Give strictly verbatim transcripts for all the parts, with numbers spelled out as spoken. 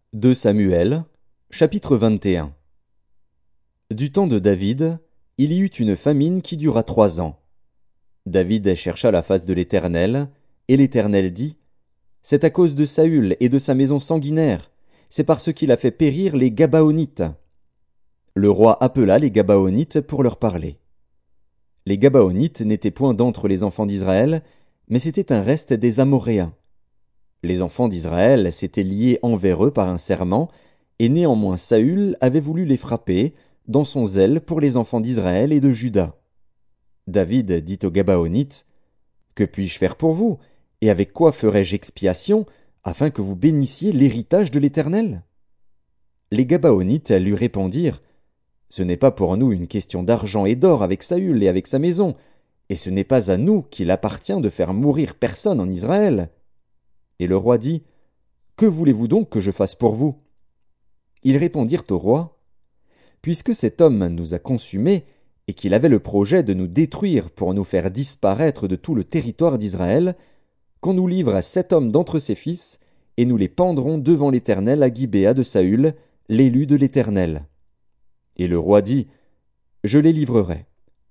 deux Samuel, chapitre vingt et un. Du temps de David, il y eut une famine qui dura trois ans. David chercha la face de l'Éternel, et l'Éternel dit, C'est à cause de Saül et de sa maison sanguinaire, c'est parce qu'il a fait périr les Gabaonites. Le roi appela les Gabaonites pour leur parler. Les Gabaonites n'étaient point d'entre les enfants d'Israël, mais c'était un reste des Amoréens. Les enfants d'Israël s'étaient liés envers eux par un serment, et néanmoins Saül avait voulu les frapper, dans son zèle pour les enfants d'Israël et de Juda. David dit aux Gabaonites, Que puis-je faire pour vous, et avec quoi ferai-je expiation, afin que vous bénissiez l'héritage de l'Éternel? Les Gabaonites lui répondirent, Ce n'est pas pour nous une question d'argent et d'or avec Saül et avec sa maison, et ce n'est pas à nous qu'il appartient de faire mourir personne en Israël. Et le roi dit, Que voulez-vous donc que je fasse pour vous? Ils répondirent au roi, Puisque cet homme nous a consumés, et qu'il avait le projet de nous détruire pour nous faire disparaître de tout le territoire d'Israël, qu'on nous livre à sept hommes d'entre ses fils, et nous les pendrons devant l'Éternel à Gibéa de Saül, l'élu de l'Éternel. Et le roi dit, Je les livrerai.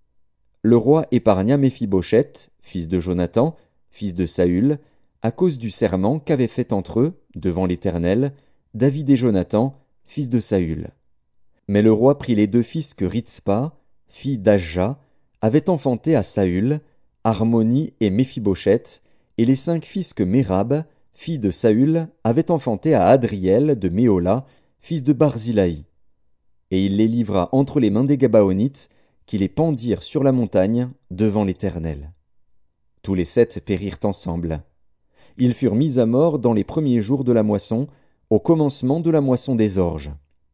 Le roi épargna Méphibosheth, fils de Jonathan, fils de Saül, à cause du serment qu'avaient fait entre eux, devant l'Éternel, David et Jonathan, fils de Saül. Mais le roi prit les deux fils que Ritzpa, fille d'Ajja, avait enfantés à Saül, Harmonie et Méphibosheth, et les cinq fils que Mérab, fille de Saül, avait enfantés à Adriel de Méhola, fils de Barzilaï. Et il les livra entre les mains des Gabaonites, qui les pendirent sur la montagne, devant l'Éternel. Tous les sept périrent ensemble. Ils furent mis à mort dans les premiers jours de la moisson, au commencement de la moisson des orges.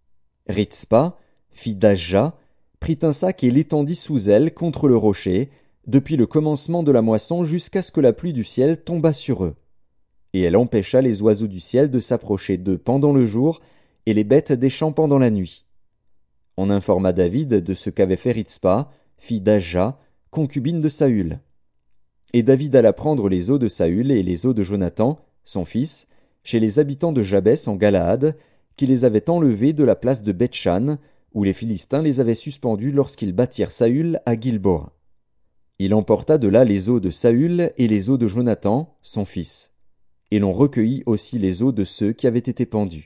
Ritzpa, fille d'Ajja, prit un sac et l'étendit sous elle contre le rocher, depuis le commencement de la moisson jusqu'à ce que la pluie du ciel tombât sur eux. Et elle empêcha les oiseaux du ciel de s'approcher d'eux pendant le jour, et les bêtes des champs pendant la nuit. On informa David de ce qu'avait fait Ritzpa, fille d'Ajja, concubine de Saül. Et David alla prendre les os de Saül et les os de Jonathan, son fils, chez les habitants de Jabès en Galaad, qui les avaient enlevés de la place de Beth-Shan, où les Philistins les avaient suspendus lorsqu'ils battirent Saül à Gilboa. Il emporta de là les os de Saül et les os de Jonathan, son fils. Et l'on recueillit aussi les os de ceux qui avaient été pendus.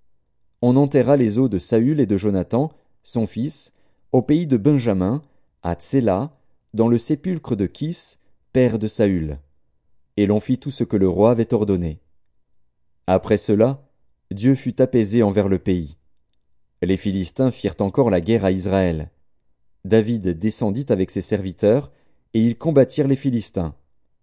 On enterra les os de Saül et de Jonathan, son fils, au pays de Benjamin, à Tséla, dans le sépulcre de Kis, père de Saül. Et l'on fit tout ce que le roi avait ordonné. Après cela, Dieu fut apaisé envers le pays. Les Philistins firent encore la guerre à Israël. David descendit avec ses serviteurs, et ils combattirent les Philistins.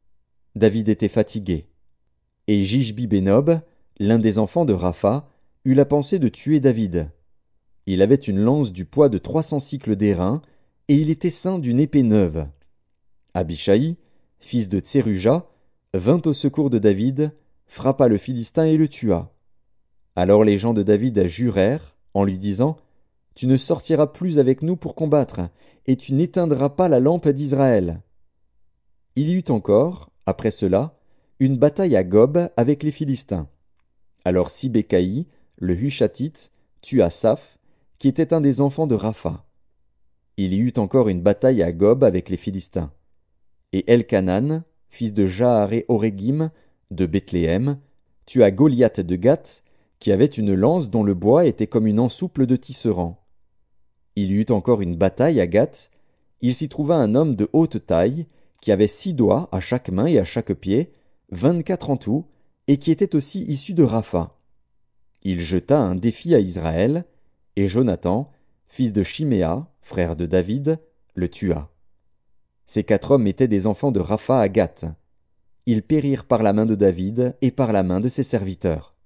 David était fatigué. Et Jishbi-Bénob, l'un des enfants de Rapha, eut la pensée de tuer David. Il avait une lance du poids de trois cents cycles d'airain, et il était ceint d'une épée neuve. Abishai, fils de Tseruja, vint au secours de David, frappa le Philistin et le tua. Alors les gens de David jurèrent, en lui disant, Tu ne sortiras plus avec nous pour combattre, et tu n'éteindras pas la lampe d'Israël. Il y eut encore, après cela, une bataille à Gob avec les Philistins. Alors Sibécaï, le Hushatite, tua Saph, qui était un des enfants de Rapha. Il y eut encore une bataille à Gob avec les Philistins. Et Elkanan, fils de Jaaré-Orégim, de Bethléem, tua Goliath de Gath, qui avait une lance dont le bois était comme une ensouple de tisserand. Il y eut encore une bataille à Gath. Il s'y trouva un homme de haute taille, qui avait six doigts à chaque main et à chaque pied, vingt-quatre en tout, et qui était aussi issu de Rapha. Il jeta un défi à Israël, et Jonathan, fils de Chiméa, frère de David, le tua. Ces quatre hommes étaient des enfants de Rapha à Gath. Ils périrent par la main de David et par la main de ses serviteurs.